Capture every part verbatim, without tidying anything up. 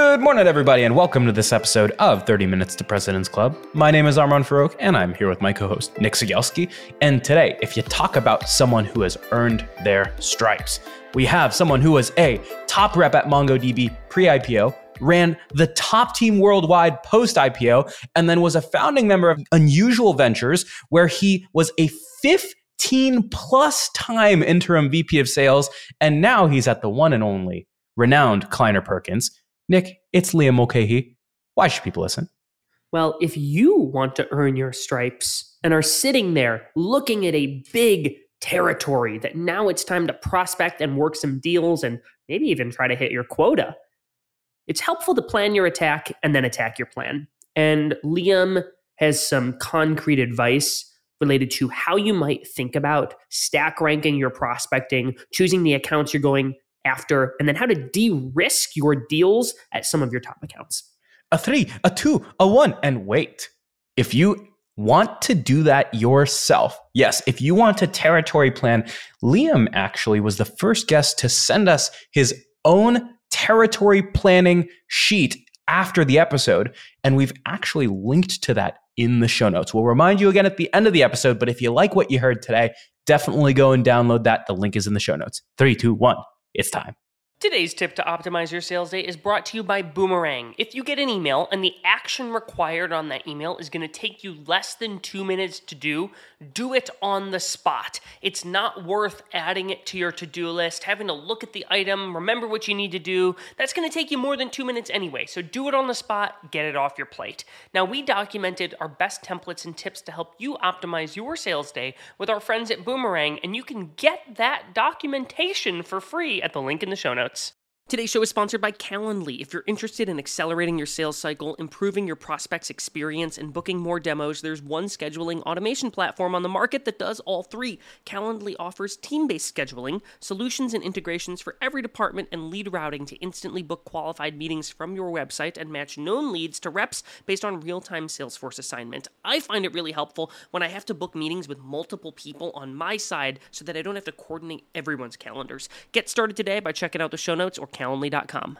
Good morning, everybody, and welcome to this episode of thirty minutes to President's Club. My name is Armand Farouk, and I'm here with my co-host, Nick Cegelski. And today, if you talk about someone who has earned their stripes, we have someone who was a top rep at MongoDB pre-I P O, ran the top team worldwide post-I P O, and then was a founding member of Unusual Ventures, where he was a fifteen plus time interim V P of sales, and now he's at the one and only renowned Kleiner Perkins. Nick, it's Liam Mulcahy. Why should people listen? Well, if you want to earn your stripes and are sitting there looking at a big territory that now it's time to prospect and work some deals and maybe even try to hit your quota, it's helpful to plan your attack and then attack your plan. And Liam has some concrete advice related to how you might think about stack ranking your prospecting, choosing the accounts you're going after, and then how to de-risk your deals at some of your top accounts. A three, a two, a one, and wait. If you want to do that yourself, yes, if you want a territory plan, Liam actually was the first guest to send us his own territory planning sheet after the episode, and we've actually linked to that in the show notes. We'll remind you again at the end of the episode, but if you like what you heard today, definitely go and download that. The link is in the show notes. Three, two, one. It's time. Today's tip to optimize your sales day is brought to you by Boomerang. If you get an email and the action required on that email is going to take you less than two minutes to do, do it on the spot. It's not worth adding it to your to-do list, having to look at the item, remember what you need to do. That's going to take you more than two minutes anyway, so do it on the spot, get it off your plate. Now, we documented our best templates and tips to help you optimize your sales day with our friends at Boomerang, and you can get that documentation for free at the link in the show notes. Today's show is sponsored by Calendly. If you're interested in accelerating your sales cycle, improving your prospects' experience, and booking more demos, there's one scheduling automation platform on the market that does all three. Calendly offers team-based scheduling, solutions and integrations for every department, and lead routing to instantly book qualified meetings from your website and match known leads to reps based on real-time Salesforce assignment. I find it really helpful when I have to book meetings with multiple people on my side so that I don't have to coordinate everyone's calendars. Get started today by checking out the show notes or calendly dot com.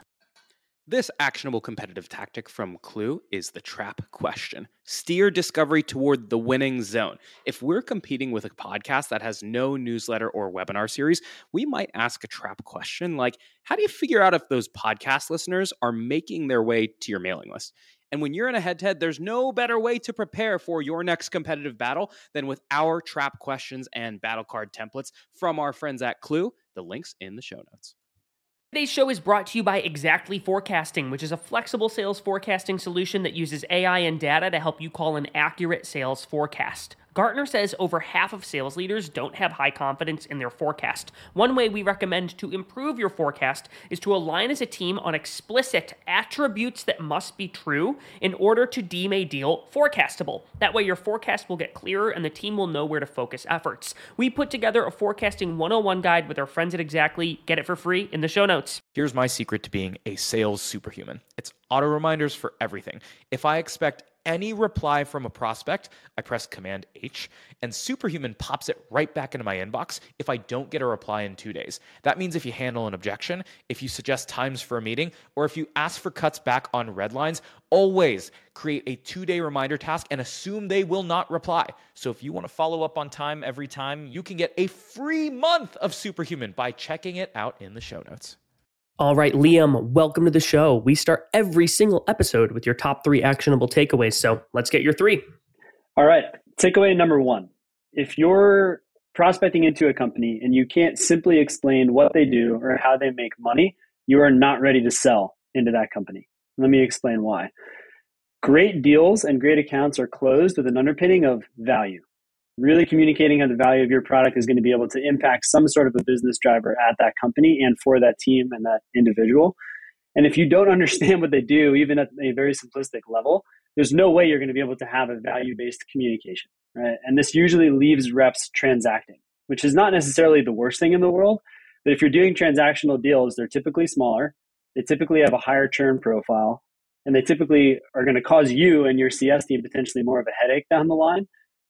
This actionable competitive tactic from Clue is the trap question. Steer discovery toward the winning zone. If we're competing with a podcast that has no newsletter or webinar series, we might ask a trap question like, how do you figure out if those podcast listeners are making their way to your mailing list? And when you're in a head-to-head, there's no better way to prepare for your next competitive battle than with our trap questions and battle card templates from our friends at Clue. The link's in the show notes. Today's show is brought to you by Exactly Forecasting, which is a flexible sales forecasting solution that uses A I and data to help you call an accurate sales forecast. Gartner says over half of sales leaders don't have high confidence in their forecast. One way we recommend to improve your forecast is to align as a team on explicit attributes that must be true in order to deem a deal forecastable. That way your forecast will get clearer and the team will know where to focus efforts. We put together a forecasting one oh one guide with our friends at Exactly. Get it for free in the show notes. Here's my secret to being a sales superhuman. It's auto reminders for everything. If I expect any reply from a prospect, I press Command H, and Superhuman pops it right back into my inbox if I don't get a reply in two days. That means if you handle an objection, if you suggest times for a meeting, or if you ask for cuts back on red lines, always create a two-day reminder task and assume they will not reply. So if you want to follow up on time every time, you can get a free month of Superhuman by checking it out in the show notes. All right, Liam, welcome to the show. We start every single episode with your top three actionable takeaways. So let's get your three. All right. Takeaway number one. If you're prospecting into a company and you can't simply explain what they do or how they make money, you are not ready to sell into that company. Let me explain why. Great deals and great accounts are closed with an underpinning of value. Really communicating how the value of your product is going to be able to impact some sort of a business driver at that company and for that team and that individual. And if you don't understand what they do, even at a very simplistic level, there's no way you're going to be able to have a value-based communication, right? And this usually leaves reps transacting, which is not necessarily the worst thing in the world. But if you're doing transactional deals, they're typically smaller. They typically have a higher churn profile, and they typically are going to cause you and your C S team potentially more of a headache down the line.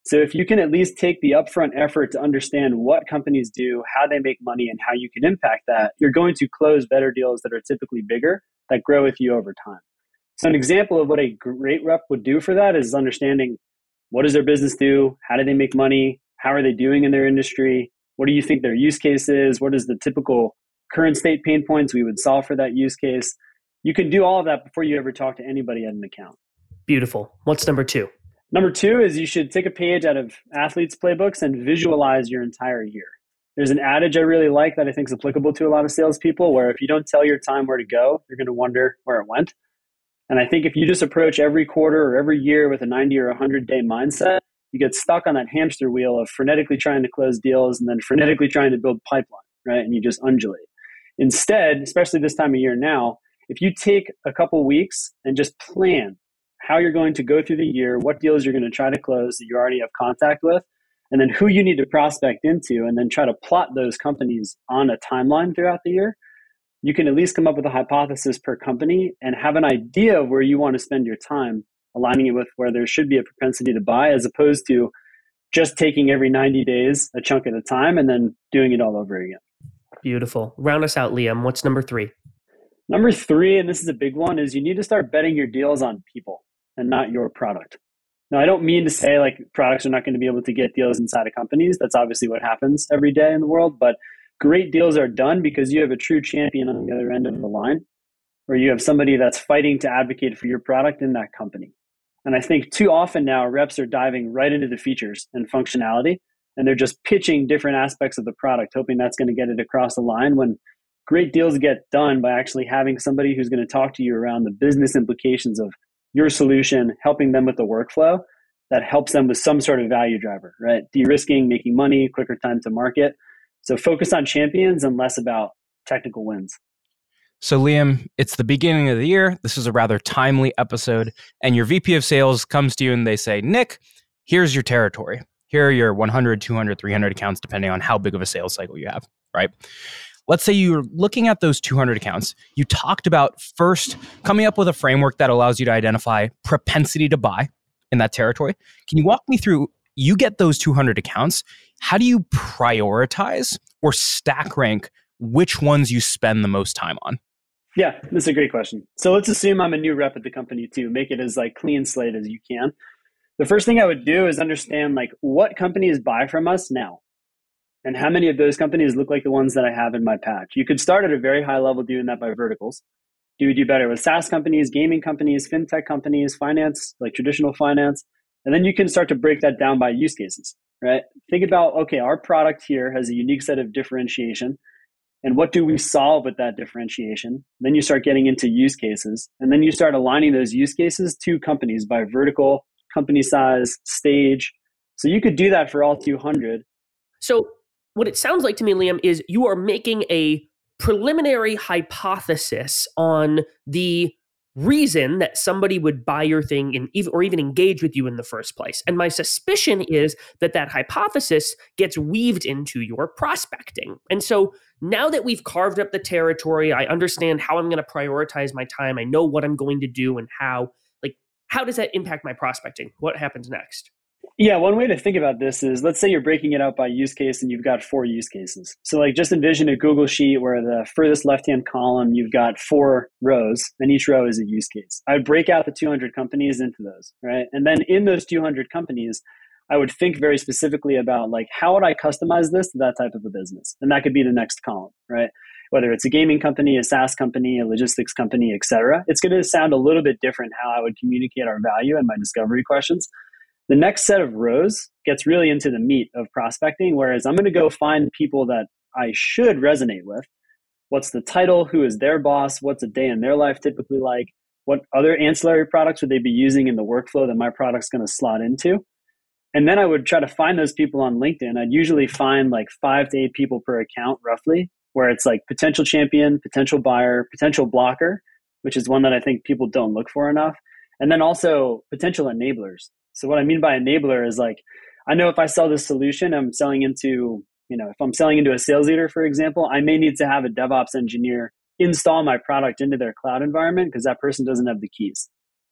So if you can at least take the upfront effort to understand what companies do, how they make money, and how you can impact that, you're going to close better deals that are typically bigger that grow with you over time. So an example of what a great rep would do for that is understanding what does their business do? How do they make money? How are they doing in their industry? What do you think their use case is? What is the typical current state pain points we would solve for that use case? You can do all of that before you ever talk to anybody at an account. Beautiful. What's number two? Number two is you should take a page out of athletes' playbooks and visualize your entire year. There's an adage I really like that I think is applicable to a lot of salespeople, where if you don't tell your time where to go, you're going to wonder where it went. And I think if you just approach every quarter or every year with a ninety or one hundred day mindset, you get stuck on that hamster wheel of frenetically trying to close deals and then frenetically trying to build pipeline, right? And you just undulate. Instead, especially this time of year now, if you take a couple weeks and just plan how you're going to go through the year, what deals you're going to try to close that you already have contact with, and then who you need to prospect into, and then try to plot those companies on a timeline throughout the year, you can at least come up with a hypothesis per company and have an idea of where you want to spend your time, aligning it with where there should be a propensity to buy, as opposed to just taking every ninety days, a chunk at a time, and then doing it all over again. Beautiful. Round us out, Liam. What's number three? Number three, and this is a big one, is you need to start betting your deals on people and not your product. Now, I don't mean to say like products are not going to be able to get deals inside of companies. That's obviously what happens every day in the world, but great deals are done because you have a true champion on the other end of the line, or you have somebody that's fighting to advocate for your product in that company. And I think too often now reps are diving right into the features and functionality, and they're just pitching different aspects of the product, hoping that's going to get it across the line, when great deals get done by actually having somebody who's going to talk to you around the business implications of your solution, helping them with the workflow that helps them with some sort of value driver, right? De-risking, making money, quicker time to market. So focus on champions and less about technical wins. So Liam, it's the beginning of the year. This is a rather timely episode, and your V P of sales comes to you and they say, Nick, here's your territory. Here are your one hundred, two hundred, three hundred accounts, depending on how big of a sales cycle you have, right? Let's say you're looking at those two hundred accounts. You talked about first coming up with a framework that allows you to identify propensity to buy in that territory. Can you walk me through, you get those two hundred accounts, how do you prioritize or stack rank which ones you spend the most time on? Yeah, this is a great question. So let's assume I'm a new rep at the company too. Make it as like clean slate as you can. The first thing I would do is understand like what companies buy from us now, and how many of those companies look like the ones that I have in my patch. You could start at a very high level doing that by verticals. Do we do better with SaaS companies, gaming companies, fintech companies, finance, like traditional finance? And then you can start to break that down by use cases, right? Think about, okay, our product here has a unique set of differentiation. And what do we solve with that differentiation? Then you start getting into use cases. And then you start aligning those use cases to companies by vertical, company size, stage. So you could do that for all two hundred. So what it sounds like to me, Liam, is you are making a preliminary hypothesis on the reason that somebody would buy your thing in, or even engage with you in the first place. And my suspicion is that that hypothesis gets weaved into your prospecting. And so now that we've carved up the territory, I understand how I'm going to prioritize my time. I know what I'm going to do and how. Like, how does that impact my prospecting? What happens next? Yeah, one way to think about this is, let's say you're breaking it out by use case and you've got four use cases. So like just envision a Google sheet where the furthest left-hand column, you've got four rows and each row is a use case. I would break out the two hundred companies into those, right? And then in those two hundred companies, I would think very specifically about like, how would I customize this to that type of a business? And that could be the next column, right? Whether it's a gaming company, a SaaS company, a logistics company, et cetera. It's going to sound a little bit different how I would communicate our value and my discovery questions. The next set of rows gets really into the meat of prospecting, whereas I'm going to go find people that I should resonate with. What's the title? Who is their boss? What's a day in their life typically like? What other ancillary products would they be using in the workflow that my product's going to slot into? And then I would try to find those people on LinkedIn. I'd usually find like five to eight people per account roughly, where it's like potential champion, potential buyer, potential blocker, which is one that I think people don't look for enough. And then also potential enablers. So what I mean by enabler is like, I know if I sell this solution, I'm selling into, you know, if I'm selling into a sales leader, for example, I may need to have a DevOps engineer install my product into their cloud environment because that person doesn't have the keys.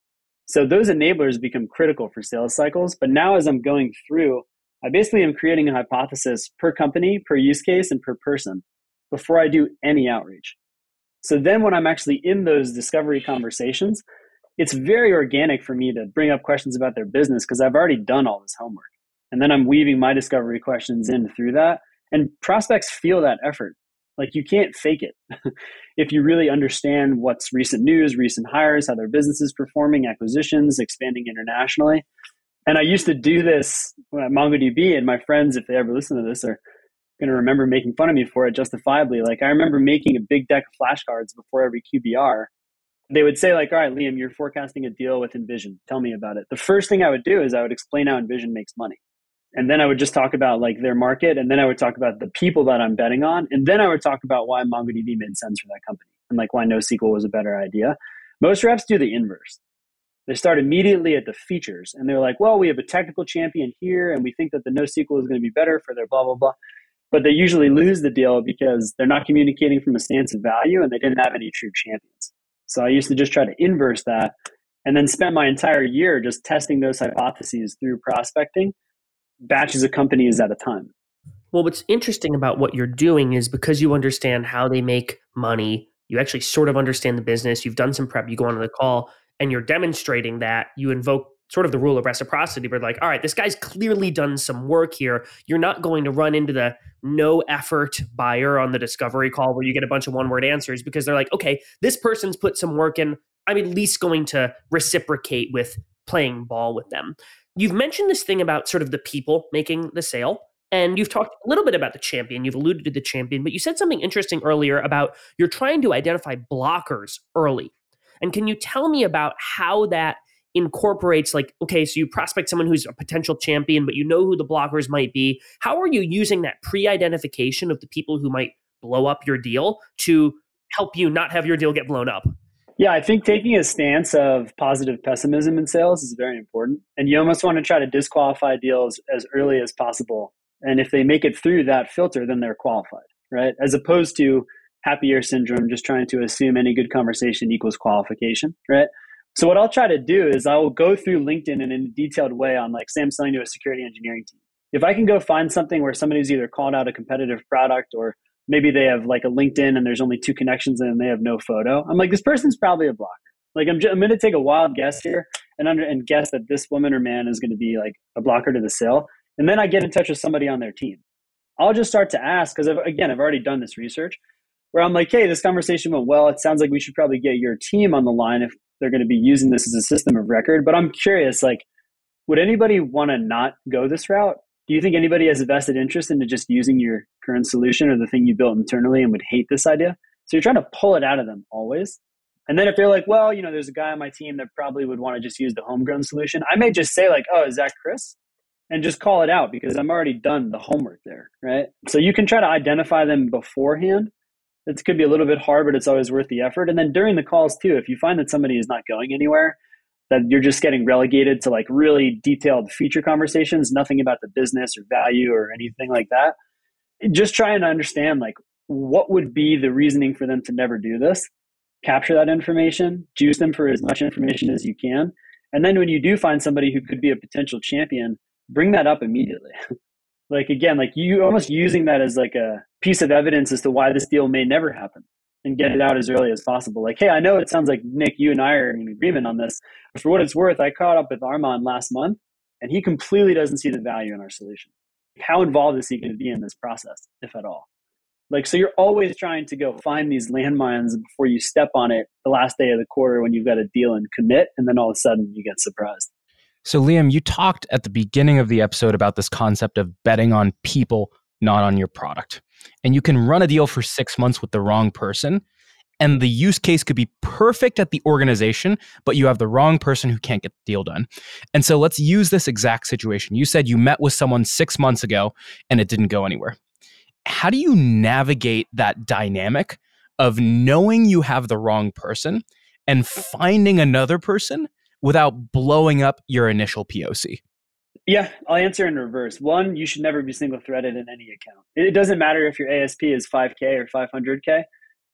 So those enablers become critical for sales cycles. But now as I'm going through, I basically am creating a hypothesis per company, per use case, and per person before I do any outreach. So then when I'm actually in those discovery conversations, it's very organic for me to bring up questions about their business because I've already done all this homework. And then I'm weaving my discovery questions in through that. And prospects feel that effort. Like you can't fake it. If you really understand what's recent news, recent hires, how their business is performing, acquisitions, expanding internationally. And I used to do this at MongoDB, and my friends, if they ever listen to this, are going to remember making fun of me for it justifiably. Like I remember making a big deck of flashcards before every Q B R. They would say like, all right, Liam, you're forecasting a deal with Envision. Tell me about it. The first thing I would do is I would explain how Envision makes money. And then I would just talk about like their market. And then I would talk about the people that I'm betting on. And then I would talk about why MongoDB made sense for that company and like why NoSQL was a better idea. Most reps do the inverse. They start immediately at the features. And they're like, well, we have a technical champion here. And we think that the NoSQL is going to be better for their blah, blah, blah. But they usually lose the deal because they're not communicating from a stance of value and they didn't have any true champions. So I used to just try to inverse that and then spend my entire year just testing those hypotheses through prospecting, batches of companies at a time. Well, what's interesting about what you're doing is because you understand how they make money, you actually sort of understand the business, you've done some prep, you go on to the call, and you're demonstrating that you invoke sort of the rule of reciprocity. We're like, all right, this guy's clearly done some work here. You're not going to run into the no effort buyer on the discovery call where you get a bunch of one word answers because they're like, okay, this person's put some work in. I'm at least going to reciprocate with playing ball with them. You've mentioned this thing about sort of the people making the sale, and you've talked a little bit about the champion. You've alluded to the champion, but you said something interesting earlier about you're trying to identify blockers early. And can you tell me about how that incorporates, like, okay, so you prospect someone who's a potential champion, but you know who the blockers might be. How are you using that pre-identification of the people who might blow up your deal to help you not have your deal get blown up? Yeah, I think taking a stance of positive pessimism in sales is very important. And you almost want to try to disqualify deals as early as possible. And if they make it through that filter, then they're qualified, right? As opposed to happy year syndrome, just trying to assume any good conversation equals qualification, right? So what I'll try to do is I will go through LinkedIn in a detailed way on, like, say I'm selling to a security engineering team. If I can go find something where somebody's either called out a competitive product or maybe they have like a LinkedIn and there's only two connections and they have no photo, I'm like, this person's probably a blocker. Like I'm, just, I'm going to take a wild guess here and under and guess that this woman or man is going to be like a blocker to the sale. And then I get in touch with somebody on their team. I'll just start to ask, because again, I've already done this research where I'm like, hey, this conversation went well. It sounds like we should probably get your team on the line if they're going to be using this as a system of record. But I'm curious, like, would anybody want to not go this route? Do you think anybody has a vested interest into just using your current solution or the thing you built internally and would hate this idea? So you're trying to pull it out of them always. And then if they're like, well, you know, there's a guy on my team that probably would want to just use the homegrown solution, I may just say like, oh, is that Chris? And just call it out because I'm already done the homework there, right? So you can try to identify them beforehand. It could be a little bit hard, but it's always worth the effort. And then during the calls too, if you find that somebody is not going anywhere, that you're just getting relegated to like really detailed feature conversations, nothing about the business or value or anything like that, just trying to understand like what would be the reasoning for them to never do this, capture that information, juice them for as much information as you can. And then when you do find somebody who could be a potential champion, bring that up immediately. Like, again, like you almost using that as like a piece of evidence as to why this deal may never happen and get it out as early as possible. Like, hey, I know it sounds like, Nick, you and I are in agreement on this. But for what it's worth, I caught up with Armand last month and he completely doesn't see the value in our solution. How involved is he going to be in this process, if at all? Like, so you're always trying to go find these landmines before you step on it the last day of the quarter when you've got a deal and commit, and then all of a sudden you get surprised. So Liam, you talked at the beginning of the episode about this concept of betting on people, not on your product. And you can run a deal for six months with the wrong person, and the use case could be perfect at the organization, but you have the wrong person who can't get the deal done. And so let's use this exact situation. You said you met with someone six months ago and it didn't go anywhere. How do you navigate that dynamic of knowing you have the wrong person and finding another person without blowing up your initial P O C? Yeah, I'll answer in reverse. One, you should never be single threaded in any account. It doesn't matter if your A S P is five K or five hundred K.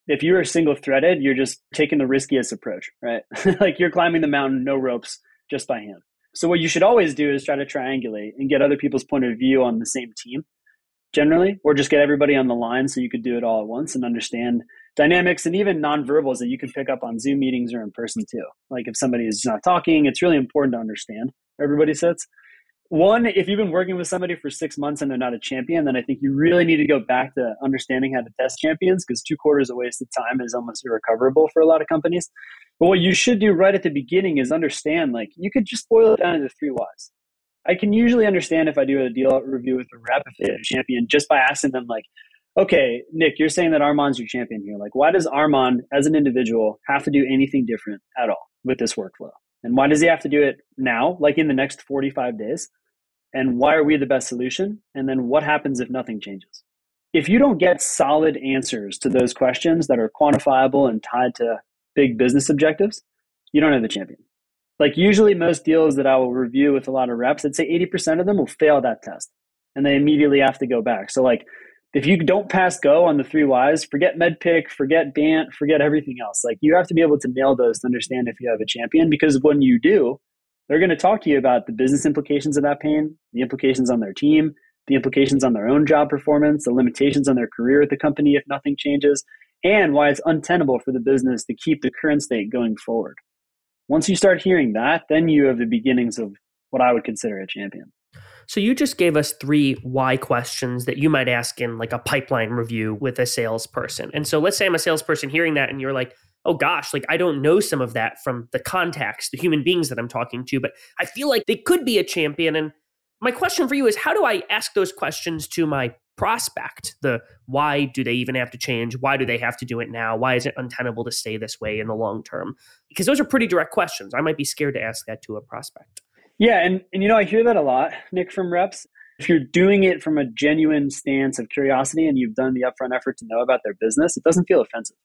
If you are single threaded, you're just taking the riskiest approach, right? Like you're climbing the mountain, no ropes, just by hand. So what you should always do is try to triangulate and get other people's point of view on the same team generally, or just get everybody on the line so you could do it all at once and understand dynamics and even nonverbals that you can pick up on Zoom meetings or in person too. Like if somebody is not talking, it's really important to understand where everybody sits. One, if you've been working with somebody for six months and they're not a champion, then I think you really need to go back to understanding how to test champions, because two quarters of wasted time is almost irrecoverable for a lot of companies. But what you should do right at the beginning is understand, like, you could just boil it down into three whys. I can usually understand if I do a deal review with a rep, if they're a champion, just by asking them, like, okay, Nick, you're saying that Armand's your champion here. Like, why does Armand, as an individual, have to do anything different at all with this workflow? And why does he have to do it now, like in the next forty-five days? And why are we the best solution? And then what happens if nothing changes? If you don't get solid answers to those questions that are quantifiable and tied to big business objectives, you don't have the champion. Like usually most deals that I will review with a lot of reps, I'd say eighty percent of them will fail that test and they immediately have to go back. So like if you don't pass go on the three whys, forget MedPick, forget B A N T, forget everything else. Like you have to be able to nail those to understand if you have a champion, because when you do, they're going to talk to you about the business implications of that pain, the implications on their team, the implications on their own job performance, the limitations on their career at the company if nothing changes, and why it's untenable for the business to keep the current state going forward. Once you start hearing that, then you have the beginnings of what I would consider a champion. So you just gave us three why questions that you might ask in like a pipeline review with a salesperson. And so let's say I'm a salesperson hearing that and you're like, oh gosh, like I don't know some of that from the contacts, the human beings that I'm talking to, but I feel like they could be a champion. And my question for you is, how do I ask those questions to my prospect? The why do they even have to change? Why do they have to do it now? Why is it untenable to stay this way in the long term? Because those are pretty direct questions. I might be scared to ask that to a prospect. Yeah. And, and you know, I hear that a lot, Nick, from reps. If you're doing it from a genuine stance of curiosity and you've done the upfront effort to know about their business, it doesn't feel offensive.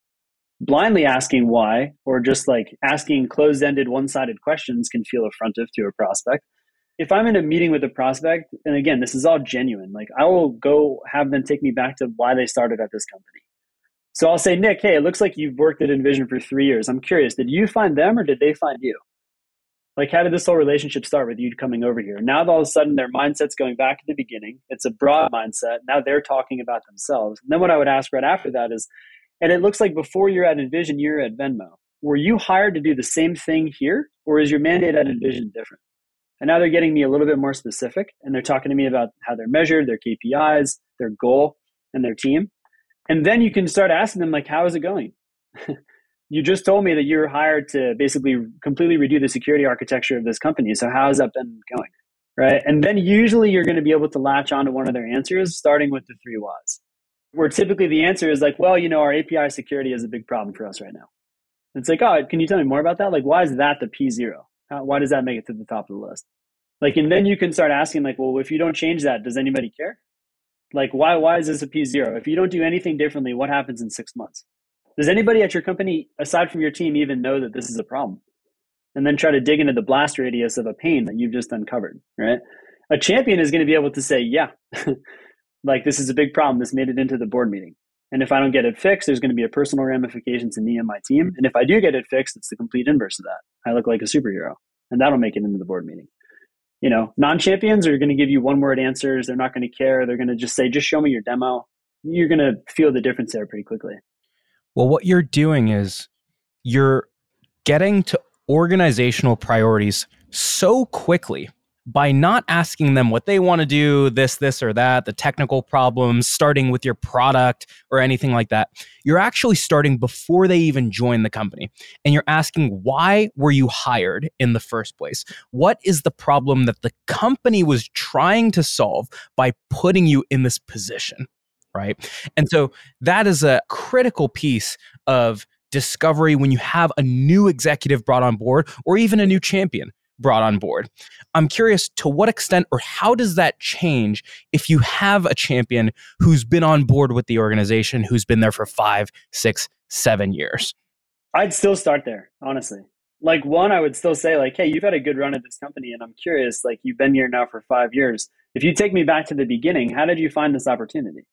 Blindly asking why, or just like asking closed-ended, one-sided questions can feel affrontive to a prospect. If I'm in a meeting with a prospect, and again, this is all genuine, like I will go have them take me back to why they started at this company. So I'll say, Nick, hey, it looks like you've worked at Envision for three years. I'm curious, did you find them or did they find you? Like, how did this whole relationship start with you coming over here? Now, all of a sudden, their mindset's going back to the beginning. It's a broad mindset. Now they're talking about themselves. And then what I would ask right after that is, and it looks like before you're at Envision, you're at Venmo. Were you hired to do the same thing here, or is your mandate at Envision different? And now they're getting me a little bit more specific, and they're talking to me about how they're measured, their K P Is, their goal, and their team. And then you can start asking them, like, how is it going? You just told me that you were hired to basically completely redo the security architecture of this company. So how has that been going? Right? And then usually you're going to be able to latch onto one of their answers, starting with the three whys. Where typically the answer is like, well, you know, our A P I security is a big problem for us right now. It's like, oh, can you tell me more about that? Like, why is that the P zero? How, why does that make it to the top of the list? Like, and then you can start asking like, well, if you don't change that, does anybody care? Like, why, why is this a P zero? If you don't do anything differently, what happens in six months? Does anybody at your company, aside from your team, even know that this is a problem? And then try to dig into the blast radius of a pain that you've just uncovered, right? A champion is going to be able to say, yeah, like this is a big problem. This made it into the board meeting. And if I don't get it fixed, there's going to be a personal ramification to me and my team. And if I do get it fixed, it's the complete inverse of that. I look like a superhero, and that'll make it into the board meeting. You know, non-champions are going to give you one-word answers. They're not going to care. They're going to just say, just show me your demo. You're going to feel the difference there pretty quickly. Well, what you're doing is you're getting to organizational priorities so quickly by not asking them what they want to do, this, this, or that, the technical problems, starting with your product or anything like that. You're actually starting before they even join the company. And you're asking, why were you hired in the first place? What is the problem that the company was trying to solve by putting you in this position? Right. And so that is a critical piece of discovery when you have a new executive brought on board or even a new champion brought on board. I'm curious, to what extent or how does that change if you have a champion who's been on board with the organization, who's been there for five, six, seven years? I'd still start there, honestly. Like one, I would still say like, hey, you've had a good run at this company and I'm curious, like you've been here now for five years. If you take me back to the beginning, how did you find this opportunity?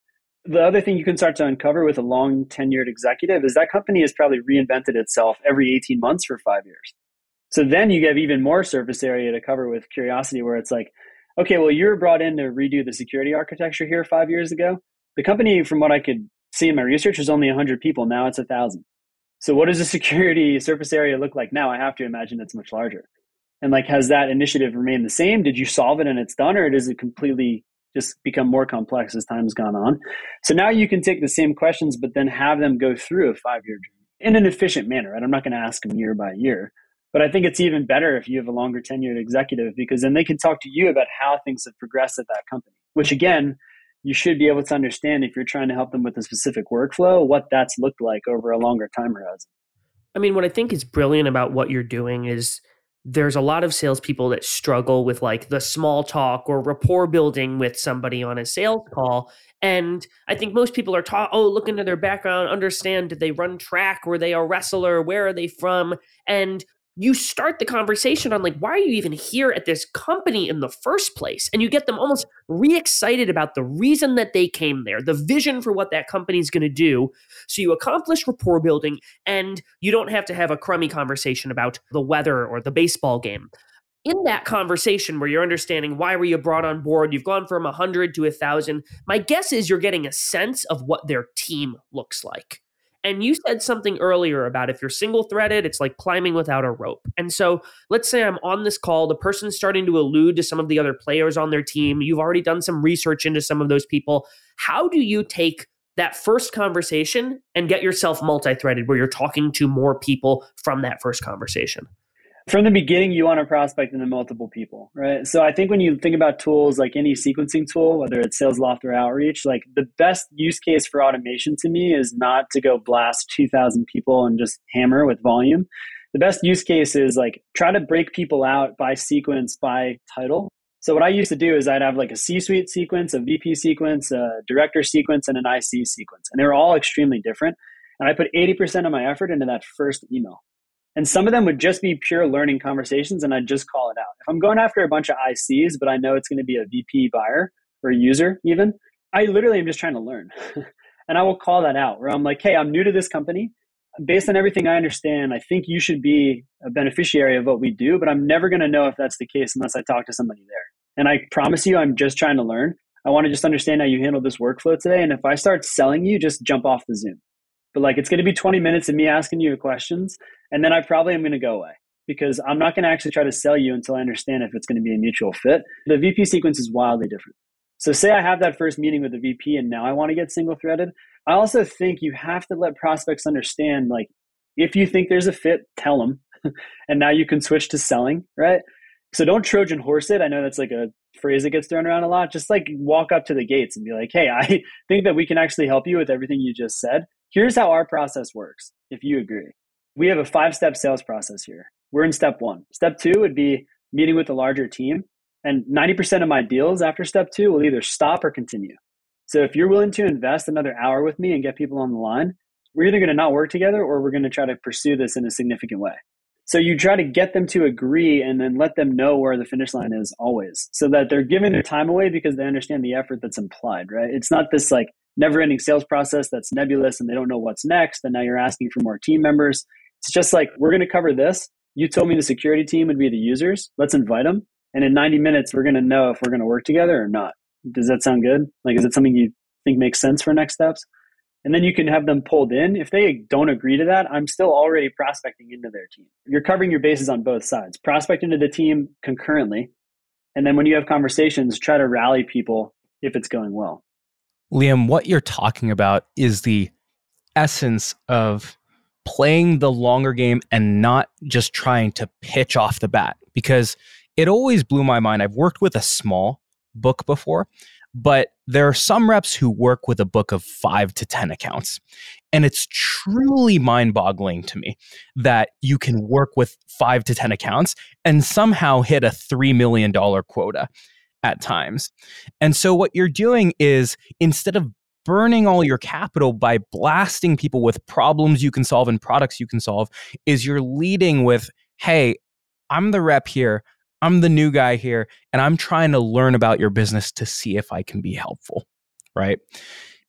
The other thing you can start to uncover with a long tenured executive is that company has probably reinvented itself every eighteen months for five years. So then you have even more surface area to cover with curiosity, where it's like, okay, well, you were brought in to redo the security architecture here five years ago. The company, from what I could see in my research, was only one hundred people. Now it's one thousand. So what does the security surface area look like now? I have to imagine it's much larger. And like, has that initiative remained the same? Did you solve it and it's done, or does it completely just become more complex as time's gone on? So now you can take the same questions, but then have them go through a five-year journey in an efficient manner. Right? I'm not going to ask them year by year, but I think it's even better if you have a longer tenured executive, because then they can talk to you about how things have progressed at that company, which again, you should be able to understand if you're trying to help them with a specific workflow, what that's looked like over a longer time horizon. I mean, what I think is brilliant about what you're doing is there's a lot of salespeople that struggle with like the small talk or rapport building with somebody on a sales call. And I think most people are taught, oh, look into their background, understand, did they run track? Were they a wrestler? Where are they from? And you start the conversation on like, why are you even here at this company in the first place? And you get them almost re-excited about the reason that they came there, the vision for what that company is going to do. So you accomplish rapport building, and you don't have to have a crummy conversation about the weather or the baseball game. In that conversation where you're understanding why were you brought on board, you've gone from one hundred to one thousand, my guess is you're getting a sense of what their team looks like. And you said something earlier about if you're single threaded, it's like climbing without a rope. And so let's say I'm on this call, the person's starting to allude to some of the other players on their team. You've already done some research into some of those people. How do you take that first conversation and get yourself multi-threaded where you're talking to more people from that first conversation? From the beginning, you want to prospect into multiple people, right? So I think when you think about tools like any sequencing tool, whether it's SalesLoft or Outreach, like the best use case for automation to me is not to go blast two thousand people and just hammer with volume. The best use case is like try to break people out by sequence, by title. So what I used to do is I'd have like a C-suite sequence, a V P sequence, a director sequence, and an I C sequence. And they were all extremely different. And I put eighty percent of my effort into that first email. And some of them would just be pure learning conversations, and I'd just call it out. If I'm going after a bunch of I Cs, but I know it's going to be a V P buyer or a user even, I literally am just trying to learn. And I will call that out where I'm like, hey, I'm new to this company. Based on everything I understand, I think you should be a beneficiary of what we do, but I'm never going to know if that's the case unless I talk to somebody there. And I promise you, I'm just trying to learn. I want to just understand how you handle this workflow today. And if I start selling you, just jump off the Zoom. But like, it's going to be twenty minutes of me asking you questions. And then I probably am going to go away because I'm not going to actually try to sell you until I understand if it's going to be a mutual fit. The V P sequence is wildly different. So say I have that first meeting with the V P and now I want to get single threaded. I also think you have to let prospects understand, like, if you think there's a fit, tell them. And now you can switch to selling, right? So don't Trojan horse it. I know that's like a phrase that gets thrown around a lot. Just like walk up to the gates and be like, hey, I think that we can actually help you with everything you just said. Here's how our process works, if you agree. We have a five-step sales process here. We're in step one. Step two would be meeting with a larger team. And ninety percent of my deals after step two will either stop or continue. So if you're willing to invest another hour with me and get people on the line, we're either going to not work together or we're going to try to pursue this in a significant way. So you try to get them to agree and then let them know where the finish line is always, so that they're giving their time away because they understand the effort that's implied, right? It's not this like never-ending sales process that's nebulous and they don't know what's next. And now you're asking for more team members. It's just like, we're going to cover this. You told me the security team would be the users. Let's invite them. And in ninety minutes, we're going to know if we're going to work together or not. Does that sound good? Like, is it something you think makes sense for next steps? And then you can have them pulled in. If they don't agree to that, I'm still already prospecting into their team. You're covering your bases on both sides. Prospect into the team concurrently. And then when you have conversations, try to rally people if it's going well. Liam, what you're talking about is the essence of playing the longer game and not just trying to pitch off the bat, because it always blew my mind. I've worked with a small book before, but there are some reps who work with a book of five to ten accounts. And it's truly mind-boggling to me that you can work with five to ten accounts and somehow hit a three million dollars quota at times. And so what you're doing is, instead of burning all your capital by blasting people with problems you can solve and products you can solve, is you're leading with, hey, I'm the rep here. I'm the new guy here, and I'm trying to learn about your business to see if I can be helpful, right?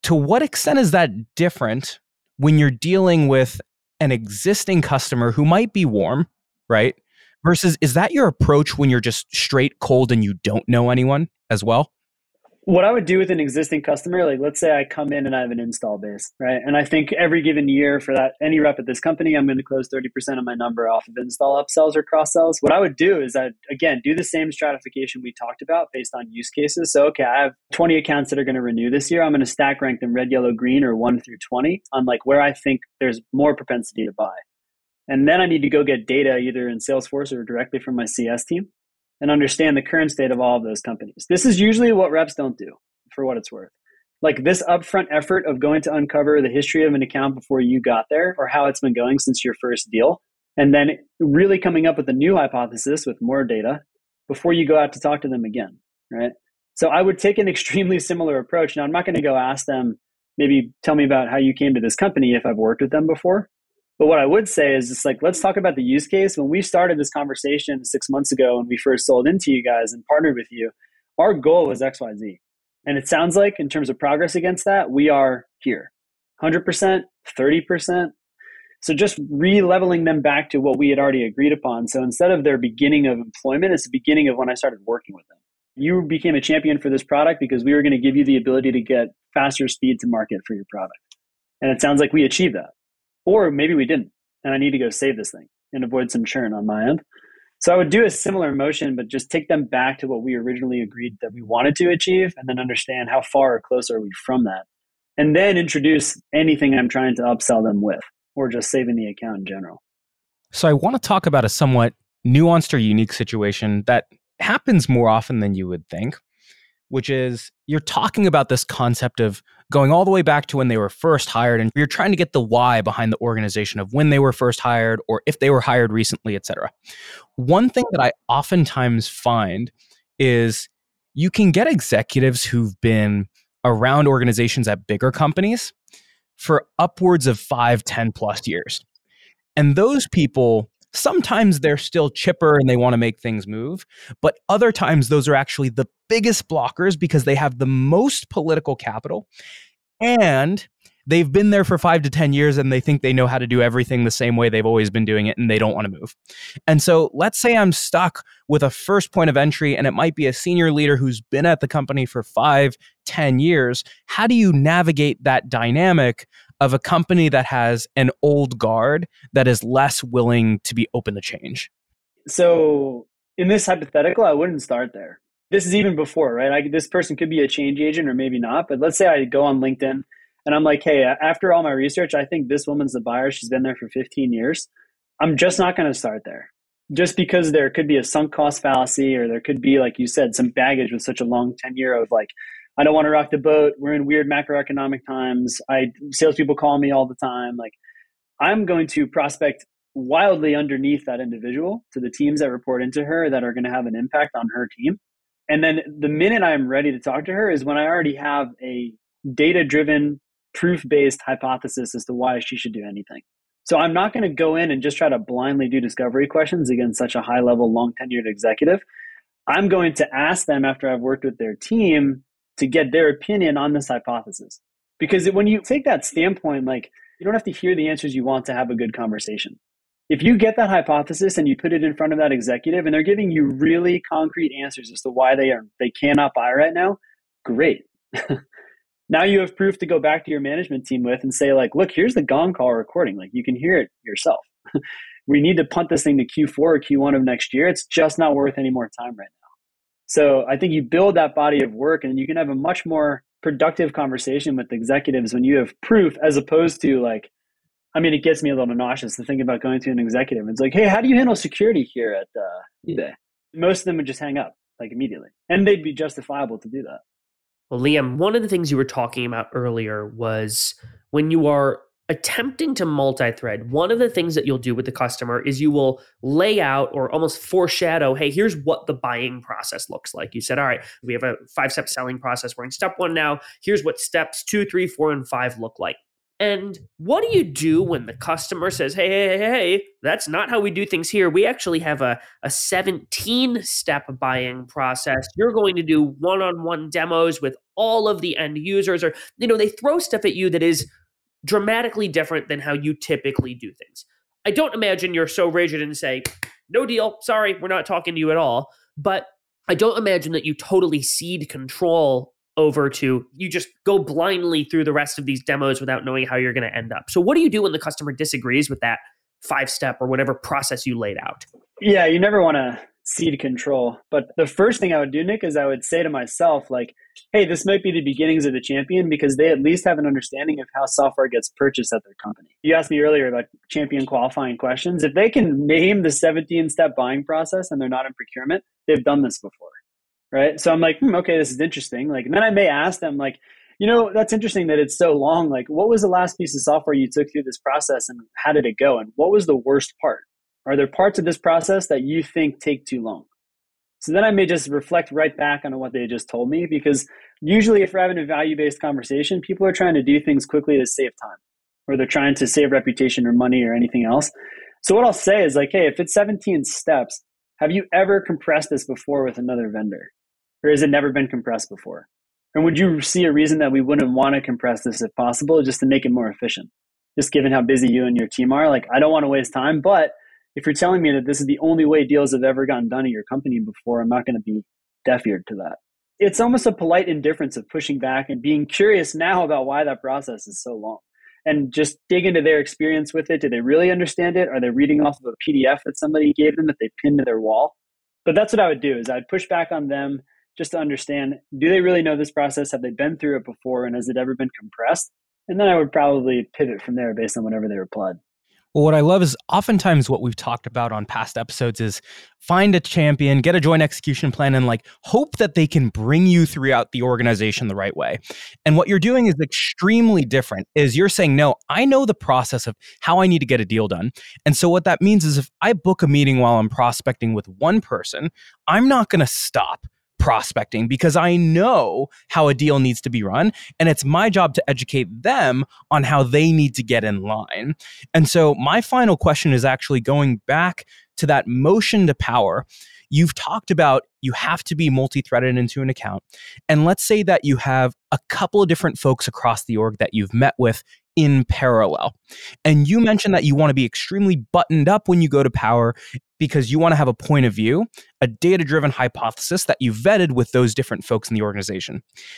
to what extent is that different when you're dealing with an existing customer who might be warm, right? Versus, is that your approach when you're just straight cold and you don't know anyone as well? What I would do with an existing customer, like let's say I come in and I have an install base, right? And I think every given year for that, any rep at this company, I'm going to close thirty percent of my number off of install upsells or cross sells. What I would do is I'd, again, do the same stratification we talked about based on use cases. So, okay, I have twenty accounts that are going to renew this year. I'm going to stack rank them red, yellow, green, or one through twenty on like where I think there's more propensity to buy. And then I need to go get data either in Salesforce or directly from my C S team and understand the current state of all of those companies. This is usually what reps don't do, for what it's worth. Like this upfront effort of going to uncover the history of an account before you got there or how it's been going since your first deal, and then really coming up with a new hypothesis with more data before you go out to talk to them again, right? So I would take an extremely similar approach. Now, I'm not going to go ask them, maybe tell me about how you came to this company if I've worked with them before. But what I would say is just like, let's talk about the use case. When we started this conversation six months ago when we first sold into you guys and partnered with you, our goal was X Y Z. And it sounds like in terms of progress against that, we are here. one hundred percent, thirty percent. So just re-leveling them back to what we had already agreed upon. So instead of their beginning of employment, it's the beginning of when I started working with them. You became a champion for this product because we were going to give you the ability to get faster speed to market for your product. And it sounds like we achieved that. Or maybe we didn't, and I need to go save this thing and avoid some churn on my end. So I would do a similar motion, but just take them back to what we originally agreed that we wanted to achieve, and then understand how far or close are we from that. And then introduce anything I'm trying to upsell them with, or just saving the account in general. So I want to talk about a somewhat nuanced or unique situation that happens more often than you would think, which is you're talking about this concept of going all the way back to when they were first hired, and you're trying to get the why behind the organization of when they were first hired or if they were hired recently, et cetera. One thing that I oftentimes find is you can get executives who've been around organizations at bigger companies for upwards of five, ten plus years. And those people, sometimes they're still chipper and they want to make things move, but other times those are actually the biggest blockers because they have the most political capital and they've been there for five to ten years and they think they know how to do everything the same way they've always been doing it and they don't want to move. And so let's say I'm stuck with a first point of entry and it might be a senior leader who's been at the company for five, ten years. How do you navigate that dynamic of a company that has an old guard that is less willing to be open to change? So in this hypothetical, I wouldn't start there. This is even before, right? I, this person could be a change agent or maybe not. But let's say I go on LinkedIn and I'm like, hey, after all my research, I think this woman's the buyer. She's been there for fifteen years. I'm just not going to start there. Just because there could be a sunk cost fallacy, or there could be, like you said, some baggage with such a long tenure of like, I don't want to rock the boat. We're in weird macroeconomic times. I salespeople call me all the time. Like, I'm going to prospect wildly underneath that individual to the teams that report into her that are going to have an impact on her team. And then the minute I'm ready to talk to her is when I already have a data-driven, proof-based hypothesis as to why she should do anything. So I'm not going to go in and just try to blindly do discovery questions against such a high-level, long-tenured executive. I'm going to ask them after I've worked with their team to get their opinion on this hypothesis. Because when you take that standpoint, like, you don't have to hear the answers you want to have a good conversation. If you get that hypothesis and you put it in front of that executive and they're giving you really concrete answers as to why they are they cannot buy right now, great. Now you have proof to go back to your management team with and say, like, look, here's the gong call recording. Like, you can hear it yourself. We need to punt this thing to Q four or Q one of next year. It's just not worth any more time right now. So I think you build that body of work and you can have a much more productive conversation with executives when you have proof, as opposed to like, I mean, it gets me a little nauseous to think about going to an executive. It's like, hey, how do you handle security here at uh, eBay? Most of them would just hang up like immediately, and they'd be justifiable to do that. Well, Liam, one of the things you were talking about earlier was when you are attempting to multi-thread, one of the things that you'll do with the customer is you will lay out or almost foreshadow, hey, here's what the buying process looks like. You said, all right, we have a five-step selling process. We're in step one now. Here's what steps two, three, four, and five look like. And what do you do when the customer says, hey, hey, hey, hey, that's not how we do things here. We actually have a, a seventeen-step buying process. You're going to do one-on-one demos with all of the end users, or, you know, they throw stuff at you that is dramatically different than how you typically do things. I don't imagine you're so rigid and say, no deal, sorry, we're not talking to you at all. But I don't imagine that you totally cede control over to, you just go blindly through the rest of these demos without knowing how you're going to end up. So what do you do when the customer disagrees with that five-step or whatever process you laid out? Yeah, you never want to cede control. But the first thing I would do, Nick, is I would say to myself, like, hey, this might be the beginnings of the champion, because they at least have an understanding of how software gets purchased at their company. You asked me earlier about champion qualifying questions. If they can name the seventeen-step buying process and they're not in procurement, they've done this before. Right. So I'm like, hmm, okay, this is interesting. Like, and then I may ask them, like, you know, that's interesting that it's so long. Like, what was the last piece of software you took through this process and how did it go? And what was the worst part? Are there parts of this process that you think take too long? So then I may just reflect right back on what they just told me, because usually if we're having a value-based conversation, people are trying to do things quickly to save time, or they're trying to save reputation or money or anything else. So what I'll say is like, hey, if it's seventeen steps, have you ever compressed this before with another vendor? Or has it never been compressed before? And would you see a reason that we wouldn't want to compress this if possible, just to make it more efficient? Just given how busy you and your team are, like, I don't want to waste time, but if you're telling me that this is the only way deals have ever gotten done at your company before, I'm not going to be deaf-eared to that. It's almost a polite indifference of pushing back and being curious now about why that process is so long. And just dig into their experience with it. Do they really understand it? Are they reading off of a P D F that somebody gave them that they pinned to their wall? But that's what I would do, is I'd push back on them just to understand, do they really know this process? Have they been through it before? And has it ever been compressed? And then I would probably pivot from there based on whatever they replied. Well, what I love is oftentimes what we've talked about on past episodes is find a champion, get a joint execution plan, and like hope that they can bring you throughout the organization the right way. And what you're doing is extremely different. Is you're saying, no, I know the process of how I need to get a deal done. And so what that means is if I book a meeting while I'm prospecting with one person, I'm not going to stop prospecting because I know how a deal needs to be run. And it's my job to educate them on how they need to get in line. And so my final question is actually going back to that motion to power. You've talked about you have to be multi-threaded into an account. And let's say that you have a couple of different folks across the org that you've met with in parallel. And you mentioned that you want to be extremely buttoned up when you go to power because you want to have a point of view, a data-driven hypothesis that you vetted with those different folks in the organization.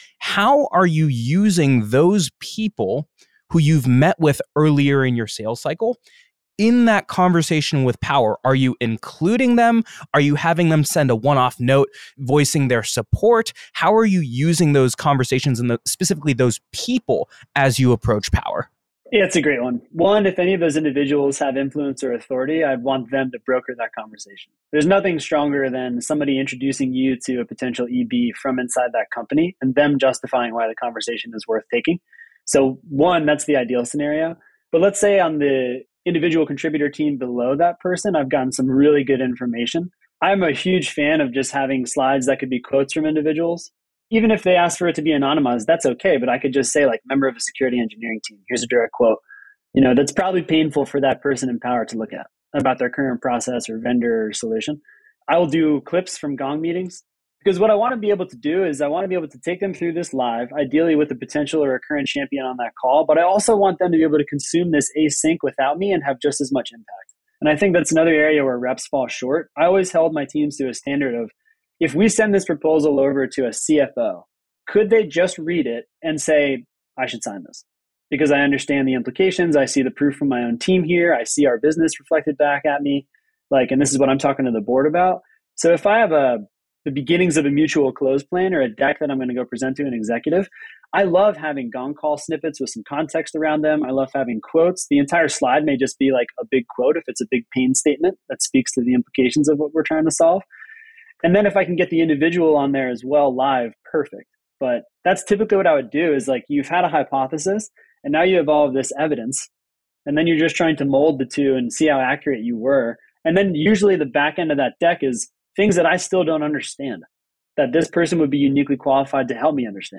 How are you using those people who you've met with earlier in your sales cycle in that conversation with power? Are you including them? Are you having them send a one-off note voicing their support? How are you using those conversations and the, specifically those people as you approach power? Yeah, it's a great one. One, if any of those individuals have influence or authority, I'd want them to broker that conversation. There's nothing stronger than somebody introducing you to a potential E B from inside that company and them justifying why the conversation is worth taking. So one, that's the ideal scenario. But let's say on the individual contributor team below that person, I've gotten some really good information. I'm a huge fan of just having slides that could be quotes from individuals. Even if they ask for it to be anonymized, that's okay. But I could just say, like, member of a security engineering team, here's a direct quote. You know, that's probably painful for that person in power to look at about their current process or vendor or solution. I will do clips from Gong meetings because what I want to be able to do is I want to be able to take them through this live, ideally with a potential or a current champion on that call. But I also want them to be able to consume this async without me and have just as much impact. And I think that's another area where reps fall short. I always held my teams to a standard of, if we send this proposal over to a C F O, could they just read it and say, I should sign this? Because I understand the implications. I see the proof from my own team here. I see our business reflected back at me. Like, and this is what I'm talking to the board about. So if I have a the beginnings of a mutual close plan or a deck that I'm going to go present to an executive, I love having Gong call snippets with some context around them. I love having quotes. The entire slide may just be like a big quote if it's a big pain statement that speaks to the implications of what we're trying to solve. And then if I can get the individual on there as well live, perfect. But that's typically what I would do is like you've had a hypothesis and now you have all of this evidence. And then you're just trying to mold the two and see how accurate you were. And then usually the back end of that deck is things that I still don't understand, that this person would be uniquely qualified to help me understand.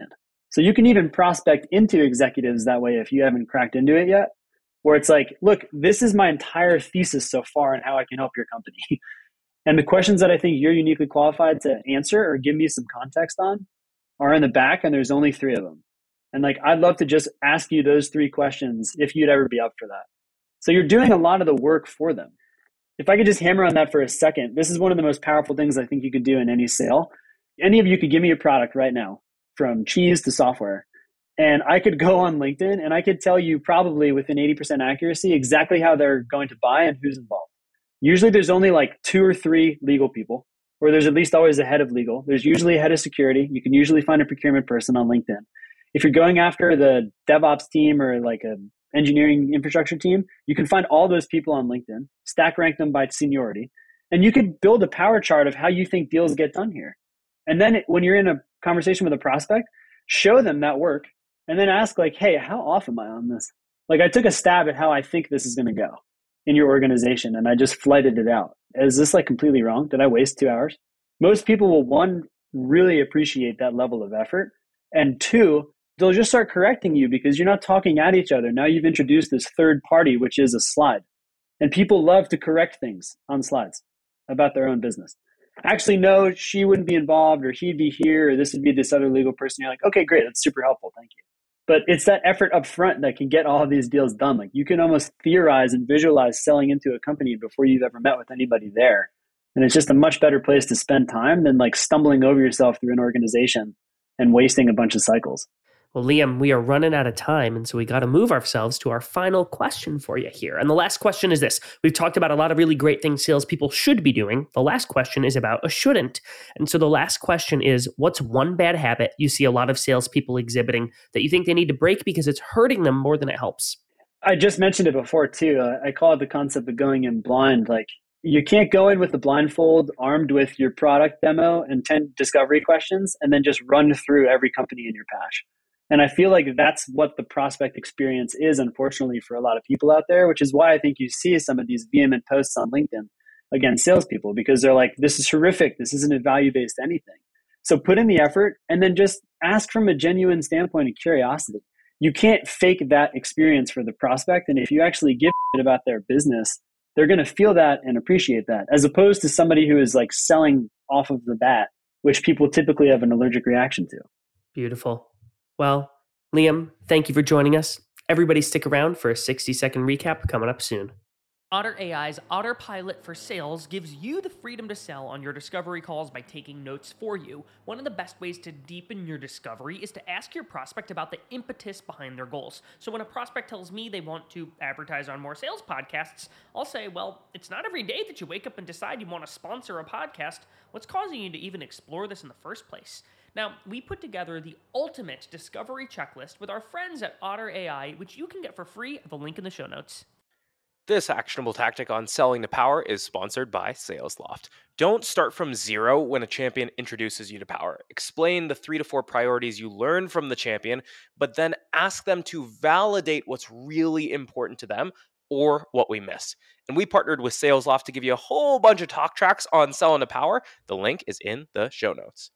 So you can even prospect into executives that way if you haven't cracked into it yet, where it's like, look, this is my entire thesis so far on how I can help your company. And the questions that I think you're uniquely qualified to answer or give me some context on are in the back, and there's only three of them. And like, I'd love to just ask you those three questions if you'd ever be up for that. So you're doing a lot of the work for them. If I could just hammer on that for a second, this is one of the most powerful things I think you could do in any sale. Any of you could give me a product right now, from cheese to software, and I could go on LinkedIn and I could tell you probably within eighty percent accuracy exactly how they're going to buy and who's involved. Usually there's only like two or three legal people, or there's at least always a head of legal. There's usually a head of security. You can usually find a procurement person on LinkedIn. If you're going after the DevOps team or like a engineering infrastructure team, you can find all those people on LinkedIn, stack rank them by seniority, and you could build a power chart of how you think deals get done here. And then when you're in a conversation with a prospect, show them that work and then ask like, hey, how off am I on this? Like, I took a stab at how I think this is going to go in your organization and I just flighted it out. Is this like completely wrong? Did I waste two hours? Most people will, one, really appreciate that level of effort. And two, they'll just start correcting you because you're not talking at each other. Now you've introduced this third party, which is a slide. And people love to correct things on slides about their own business. Actually, no, she wouldn't be involved, or he'd be here, or this would be this other legal person. You're like, okay, great. That's super helpful. Thank you. But it's that effort up front that can get all of these deals done. Like, you can almost theorize and visualize selling into a company before you've ever met with anybody there. And it's just a much better place to spend time than like stumbling over yourself through an organization and wasting a bunch of cycles. Well, Liam, we are running out of time, and so we got to move ourselves to our final question for you here. And the last question is this. We've talked about a lot of really great things salespeople should be doing. The last question is about a shouldn't. And so the last question is, what's one bad habit you see a lot of salespeople exhibiting that you think they need to break because it's hurting them more than it helps? I just mentioned it before, too. Uh, I call it the concept of going in blind. Like, you can't go in with the blindfold armed with your product demo and ten discovery questions and then just run through every company in your patch. And I feel like that's what the prospect experience is, unfortunately, for a lot of people out there, which is why I think you see some of these vehement posts on LinkedIn against salespeople, because they're like, this is horrific. This isn't a value-based anything. So put in the effort and then just ask from a genuine standpoint of curiosity. You can't fake that experience for the prospect. And if you actually give a shit about their business, they're going to feel that and appreciate that, as opposed to somebody who is like selling off of the bat, which people typically have an allergic reaction to. Beautiful. Well, Liam, thank you for joining us. Everybody stick around for a sixty second recap coming up soon. Otter A I's Otter Pilot for Sales gives you the freedom to sell on your discovery calls by taking notes for you. One of the best ways to deepen your discovery is to ask your prospect about the impetus behind their goals. So when a prospect tells me they want to advertise on more sales podcasts, I'll say, well, it's not every day that you wake up and decide you want to sponsor a podcast. What's causing you to even explore this in the first place? Now, we put together the ultimate discovery checklist with our friends at Otter A I, which you can get for free at the link in the show notes. This actionable tactic on selling to power is sponsored by SalesLoft. Don't start from zero when a champion introduces you to power. Explain the three to four priorities you learn from the champion, but then ask them to validate what's really important to them or what we missed. And we partnered with SalesLoft to give you a whole bunch of talk tracks on selling to power. The link is in the show notes.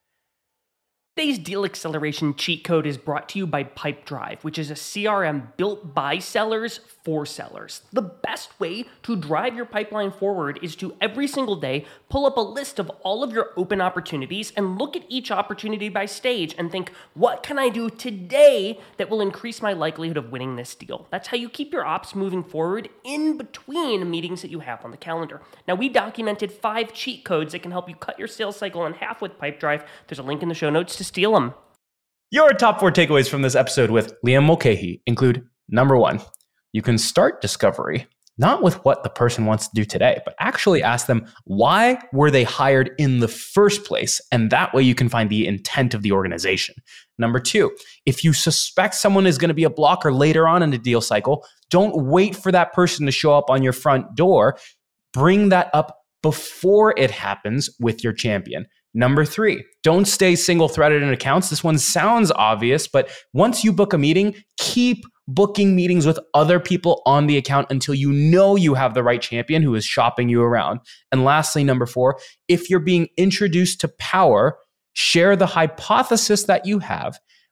Today's deal acceleration cheat code is brought to you by Pipedrive, which is a C R M built by sellers for sellers. The best way to drive your pipeline forward is to every single day pull up a list of all of your open opportunities and look at each opportunity by stage and think, what can I do today that will increase my likelihood of winning this deal? That's how you keep your ops moving forward in between meetings that you have on the calendar. Now, we documented five cheat codes that can help you cut your sales cycle in half with Pipedrive. There's a link in the show notes to steal them. Your top four takeaways from this episode with Liam Mulcahy include: number one, you can start discovery not with what the person wants to do today, but actually ask them, why were they hired in the first place? And that way you can find the intent of the organization. Number two, if you suspect someone is going to be a blocker later on in the deal cycle, don't wait for that person to show up on your front door. Bring that up before it happens with your champion. Number three, don't stay single-threaded in accounts. This one sounds obvious, but once you book a meeting, keep booking meetings with other people on the account until you know you have the right champion who is shopping you around. And lastly, number four, if you're being introduced to power, share the hypothesis that you have,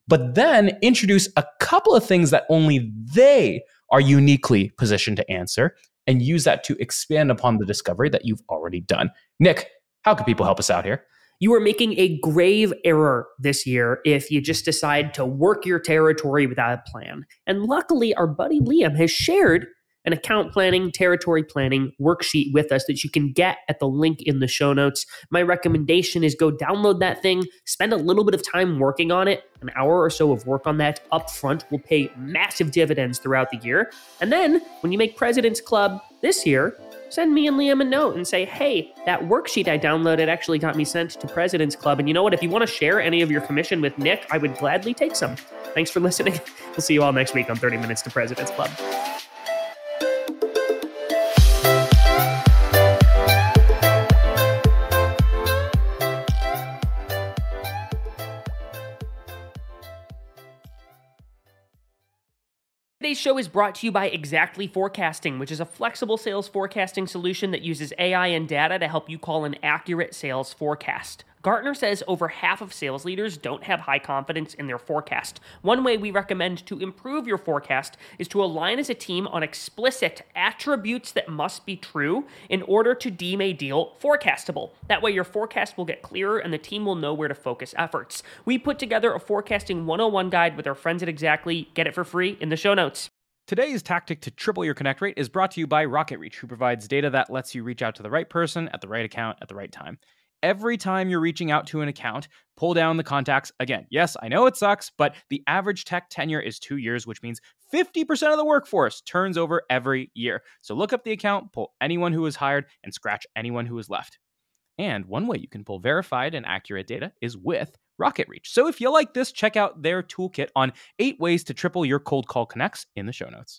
but then introduce a couple of things that only they are uniquely positioned to answer and use that to expand upon the discovery that you've already done. Nick, how can people help us out here? You are making a grave error this year if you just decide to work your territory without a plan. And luckily, our buddy Liam has shared an account planning, territory planning worksheet with us that you can get at the link in the show notes. My recommendation is go download that thing, spend a little bit of time working on it. An hour or so of work on that up front will pay massive dividends throughout the year. And then when you make President's Club this year, send me and Liam a note and say, hey, that worksheet I downloaded actually got me sent to President's Club. And you know what? If you want to share any of your commission with Nick, I would gladly take some. Thanks for listening. We'll see you all next week on thirty minutes to President's Club. Today's show is brought to you by Exactly Forecasting, which is a flexible sales forecasting solution that uses A I and data to help you call an accurate sales forecast. Gartner says over half of sales leaders don't have high confidence in their forecast. One way we recommend to improve your forecast is to align as a team on explicit attributes that must be true in order to deem a deal forecastable. That way your forecast will get clearer and the team will know where to focus efforts. We put together a forecasting one oh one guide with our friends at Exactly. Get it for free in the show notes. Today's tactic to triple your connect rate is brought to you by RocketReach, who provides data that lets you reach out to the right person at the right account at the right time. Every time you're reaching out to an account, pull down the contacts. Again, yes, I know it sucks, but the average tech tenure is two years, which means fifty percent of the workforce turns over every year. So look up the account, pull anyone who was hired, and scratch anyone who was left. And one way you can pull verified and accurate data is with RocketReach. So if you like this, check out their toolkit on eight ways to triple your cold call connects in the show notes.